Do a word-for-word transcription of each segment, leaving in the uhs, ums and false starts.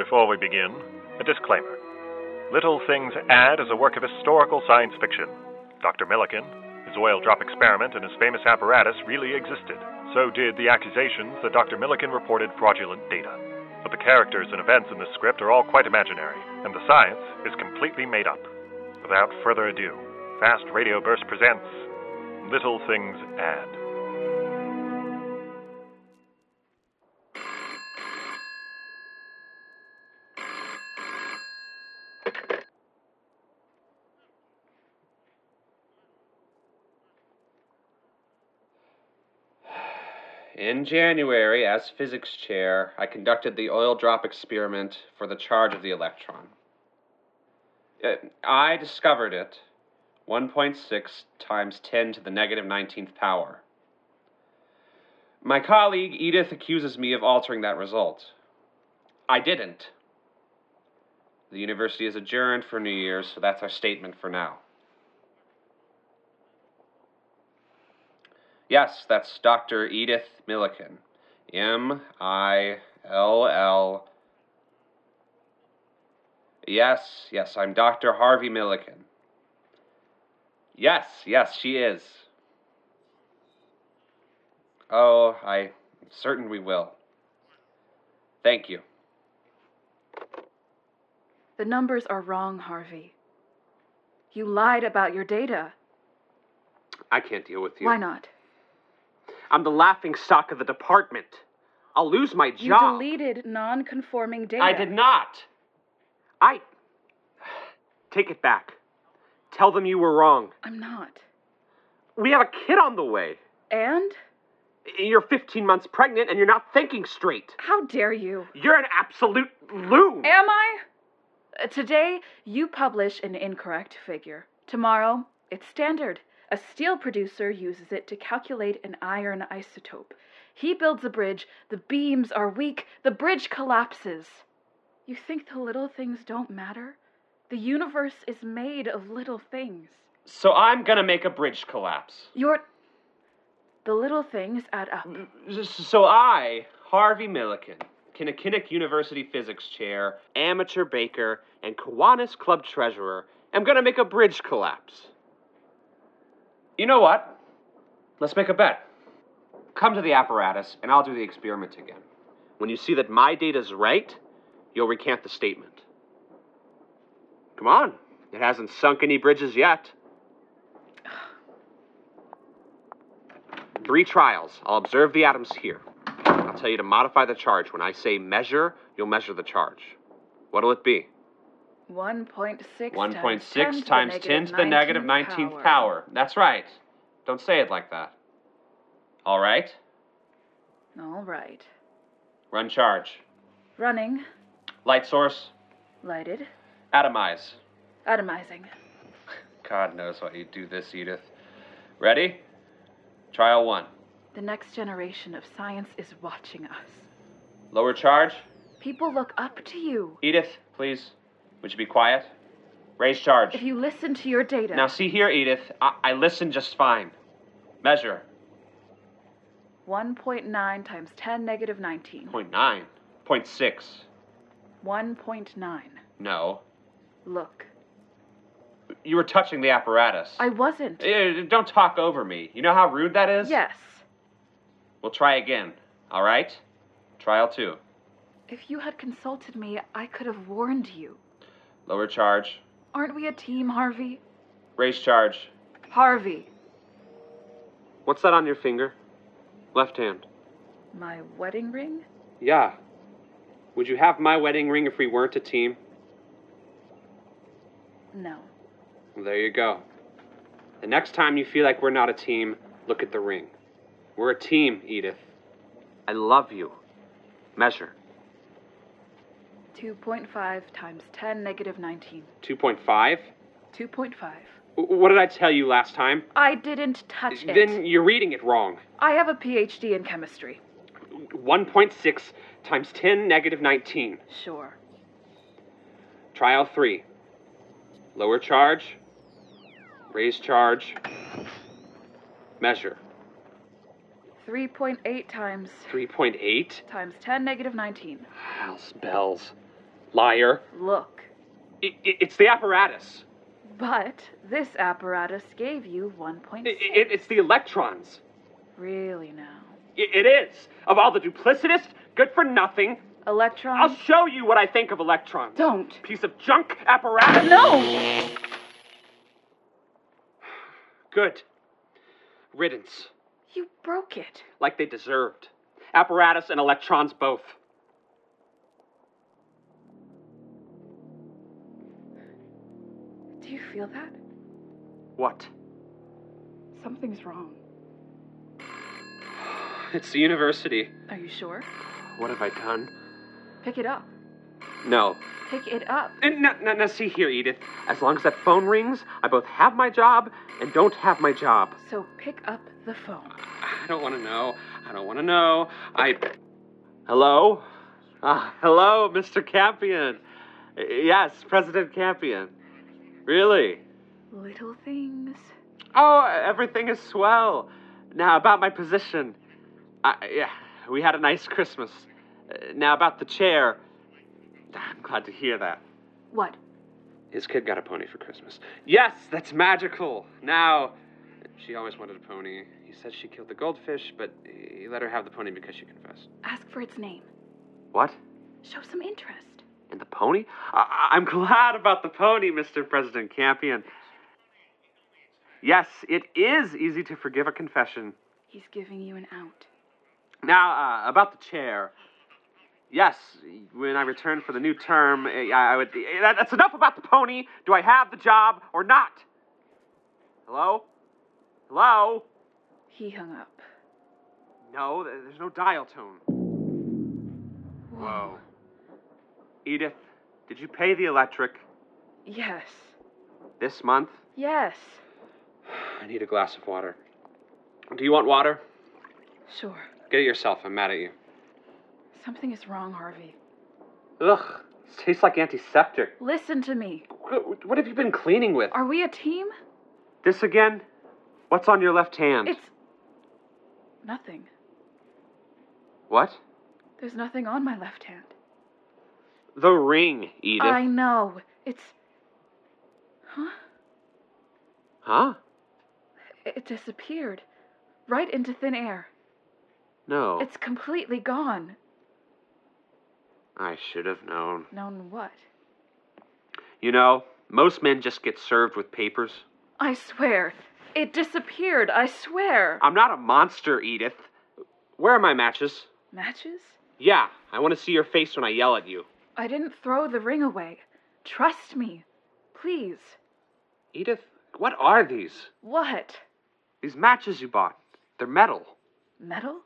Before we begin, a disclaimer. Little Things Add is a work of historical science fiction. Doctor Millikan, his oil drop experiment, and his famous apparatus really existed. So did the accusations that Doctor Millikan reported fraudulent data. But the characters and events in this script are all quite imaginary, and the science is completely made up. Without further ado, Fast Radio Burst presents Little Things Add. In January, as physics chair, I conducted the oil drop experiment for the charge of the electron. Uh, I discovered it, one point six times ten to the negative nineteenth power. My colleague Edith accuses me of altering that result. I didn't. The university is adjourned for New Year's, so that's our statement for now. Yes, that's Doctor Edith Millikan. M I L L. Yes, yes, I'm Doctor Harvey Millikan. Yes, yes, she is. Oh, I'm certain we will. Thank you. The numbers are wrong, Harvey. You lied about your data. I can't deal with you. Why not? I'm the laughing stock of the department. I'll lose my job. You deleted non-conforming data. I did not. I... Take it back. Tell them you were wrong. I'm not. We have a kid on the way. And? You're fifteen months pregnant and you're not thinking straight. How dare you? You're an absolute loon. Am I? Uh, today, you publish an incorrect figure. Tomorrow, it's standard. A steel producer uses it to calculate an iron isotope. He builds a bridge, the beams are weak, the bridge collapses. You think the little things don't matter? The universe is made of little things. So I'm gonna make a bridge collapse. You're... The little things add up. So I, Harvey Millikan, Kinnikinnick University physics chair, amateur baker, and Kiwanis Club treasurer, am gonna make a bridge collapse. You know what? Let's make a bet. Come to the apparatus, and I'll do the experiment again. When you see that my data's right, you'll recant the statement. Come on. It hasn't sunk any bridges yet. Three trials. I'll observe the atoms here. I'll tell you to modify the charge. When I say measure, you'll measure the charge. What'll it be? one point six one point six times ten to the negative nineteenth power. That's right. Don't say it like that. All right? All right. Run charge. Running. Light source. Lighted. Atomize. Atomizing. God knows why you do this, Edith. Ready? Trial one. The next generation of science is watching us. Lower charge. People look up to you. Edith, please. Would you be quiet? Raise charge. If you listen to your data... Now see here, Edith. I, I listen just fine. Measure. one point nine times ten negative nineteen. zero point nine. zero point six. one point nine. No. Look. You were touching the apparatus. I wasn't. Uh, don't talk over me. You know how rude that is? Yes. We'll try again. All right? Trial two. If you had consulted me, I could have warned you. Lower charge. Aren't we a team, Harvey? Raise charge. Harvey. What's that on your finger? Left hand. My wedding ring? Yeah. Would you have my wedding ring if we weren't a team? No. Well, there you go. The next time you feel like we're not a team, look at the ring. We're a team, Edith. I love you. Measure. two point five times ten negative nineteen. two point five? two point five. What did I tell you last time? I didn't touch it. Then you're reading it wrong. I have a P H D in chemistry. one point six times ten negative nineteen. Sure. Trial three. Lower charge. Raise charge. Measure. three point eight times... three point eight? Times ten negative nineteen. House bells. Liar. Look. I- I- it's the apparatus. But this apparatus gave you one point I- six. I- it's the electrons. Really now? I- it is. Of all the duplicitous, good-for-nothing. Electrons? I'll show you what I think of electrons. Don't. Piece of junk apparatus. No! Good. Riddance. You broke it. Like they deserved. Apparatus and electrons both. Do you feel that? What? Something's wrong. It's the university. Are you sure? What have I done? Pick it up. No. Pick it up. And now, now, now, see here, Edith. As long as that phone rings, I both have my job and don't have my job. So pick up the phone. I don't want to know. I don't want to know. I... Hello? Ah, hello, Mister Campion. Yes, President Campion. Really? Little things. Oh, everything is swell. Now, about my position. I, yeah, we had a nice Christmas. Uh, now, about the chair. I'm glad to hear that. What? His kid got a pony for Christmas. Yes, that's magical. Now, she always wanted a pony. He said she killed the goldfish, but he let her have the pony because she confessed. Ask for its name. What? Show some interest. In the pony? I- I'm glad about the pony, Mister President Campion. Yes, it is easy to forgive a confession. He's giving you an out. Now, uh, about the chair. Yes, when I return for the new term, I, I would... That, that's enough about the pony. Do I have the job or not? Hello? Hello? He hung up. No, there's no dial tone. Whoa. Edith, did you pay the electric Yes. this month? Yes. I need a glass of water. Do you want water? Sure. Get it yourself. I'm mad at you. Something is wrong, Harvey. Ugh, it tastes like antiseptic. Listen to me. What, what have you been cleaning with? Are we a team? This again? What's on your left hand? It's... nothing. What? There's nothing on my left hand. The ring, Edith. I know. It's... Huh? Huh? It disappeared. Right into thin air. No. It's completely gone. I should have known. Known what? You know, most men just get served with papers. I swear. It disappeared, I swear. I'm not a monster, Edith. Where are my matches? Matches? Yeah, I want to see your face when I yell at you. I didn't throw the ring away. Trust me. Please. Edith, what are these? What? These matches you bought. They're metal. Metal?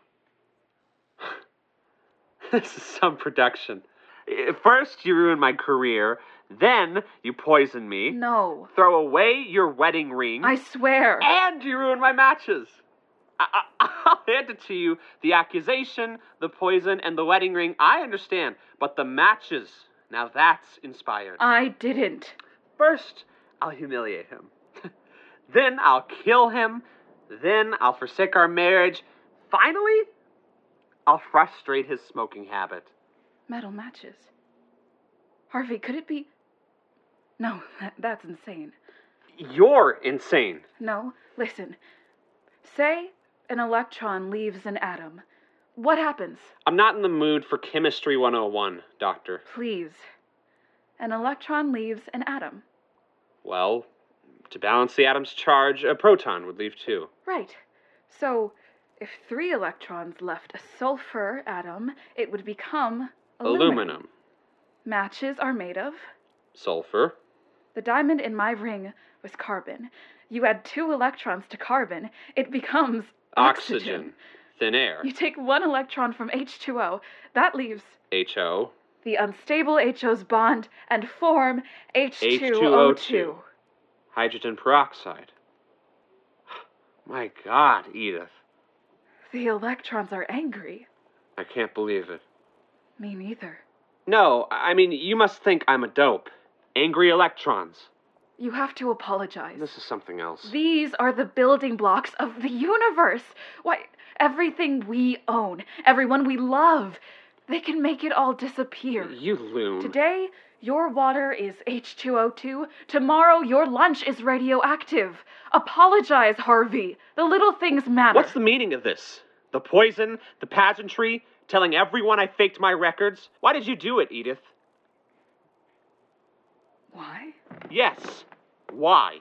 This is some production. First, you ruin my career. Then, you poison me. No. Throw away your wedding ring. I swear. And you ruin my matches. I, I, I'll hand it to you. The accusation, the poison, and the wedding ring, I understand. But the matches, now that's inspired. I didn't. First, I'll humiliate him. Then I'll kill him. Then I'll forsake our marriage. Finally, I'll frustrate his smoking habit. Metal matches. Harvey, could it be... No, that, that's insane. You're insane. No, listen. Say an electron leaves an atom. What happens? I'm not in the mood for Chemistry one oh one, Doctor. Please. An electron leaves an atom. Well, to balance the atom's charge, a proton would leave too. Right. So, if three electrons left a sulfur atom, it would become aluminum. Aluminum. Matches are made of... Sulfur. The diamond in my ring was carbon. You add two electrons to carbon, it becomes oxygen. Oxygen. Thin air. You take one electron from H two O. That leaves H O. the unstable H O's bond and form H two O two. H two O two. Hydrogen peroxide. My God, Edith. The electrons are angry. I can't believe it. Me neither. No, I mean, you must think I'm a dope. Angry electrons. You have to apologize. This is something else. These are the building blocks of the universe. Why, everything we own, everyone we love, they can make it all disappear. You loon. Today, your water is H two O two. Tomorrow, your lunch is radioactive. Apologize, Harvey. The little things matter. What's the meaning of this? The poison, the pageantry, telling everyone I faked my records? Why did you do it, Edith? Why? Yes. Why?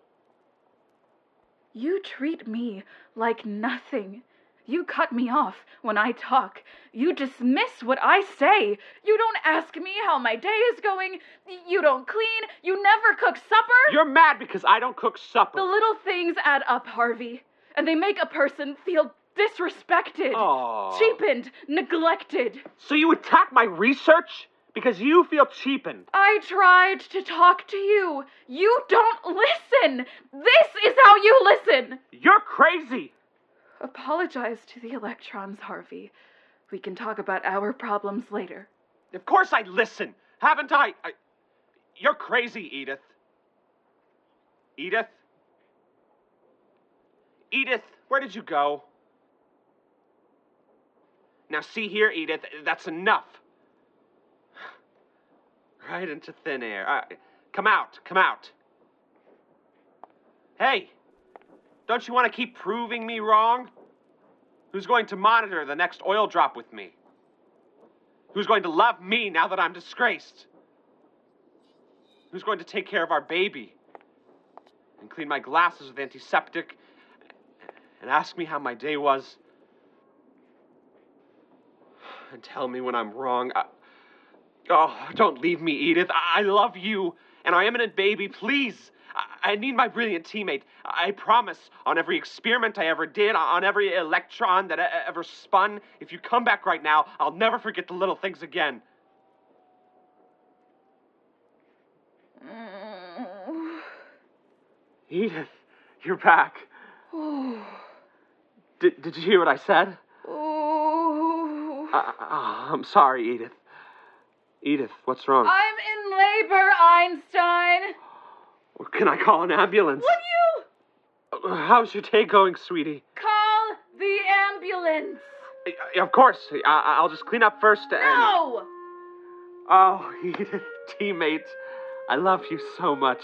You treat me like nothing. You cut me off when I talk. You dismiss what I say. You don't ask me how my day is going. You don't clean. You never cook supper. You're mad because I don't cook supper. The little things add up, Harvey. And they make a person feel disrespected, Aww. cheapened, neglected. So you attack my research? Because you feel cheapened. I tried to talk to you. You don't listen. This is how you listen. You're crazy. Apologize to the electrons, Harvey. We can talk about our problems later. Of course I listen. Haven't I? I... You're crazy, Edith. Edith? Edith, where did you go? Now see here, Edith, that's enough. Right into thin air. Uh, come out, come out. Hey, don't you want to keep proving me wrong? Who's going to monitor the next oil drop with me? Who's going to love me now that I'm disgraced? Who's going to take care of our baby? And clean my glasses with antiseptic? And ask me how my day was? And tell me when I'm wrong? I... Oh, don't leave me, Edith. I, I love you. And our eminent baby, please. I, I need my brilliant teammate. I promise, on every experiment I ever did, on every electron that I ever spun, if you come back right now, I'll never forget the little things again. Edith, you're back. did, did you hear what I said? Uh, uh, I'm sorry, Edith. Edith, what's wrong? I'm in labor, Einstein. Can I call an ambulance? Will you? How's your day going, sweetie? Call the ambulance. Uh, Of course. I- I'll just clean up first and... No! Oh, Edith, teammate. I love you so much.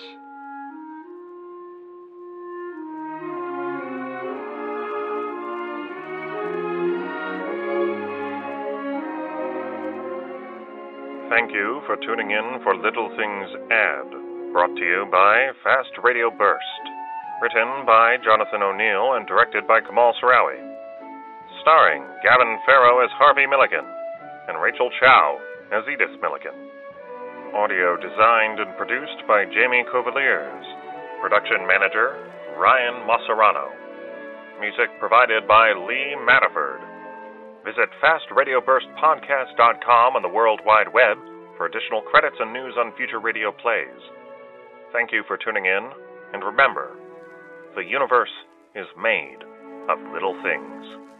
Thank you for tuning in for Little Things Ad, brought to you by Fast Radio Burst. Written by Jonathan O'Neill and directed by Kamal Sarawi. Starring Gavin Farrow as Harvey Milliken and Rachel Chow as Edith Milliken. Audio designed and produced by Jamie Cavaliers. Production manager, Ryan Massarano. Music provided by Lee Matterford. Visit fast radio burst podcast dot com on the World Wide Web for additional credits and news on future radio plays. Thank you for tuning in, and remember, the universe is made of little things.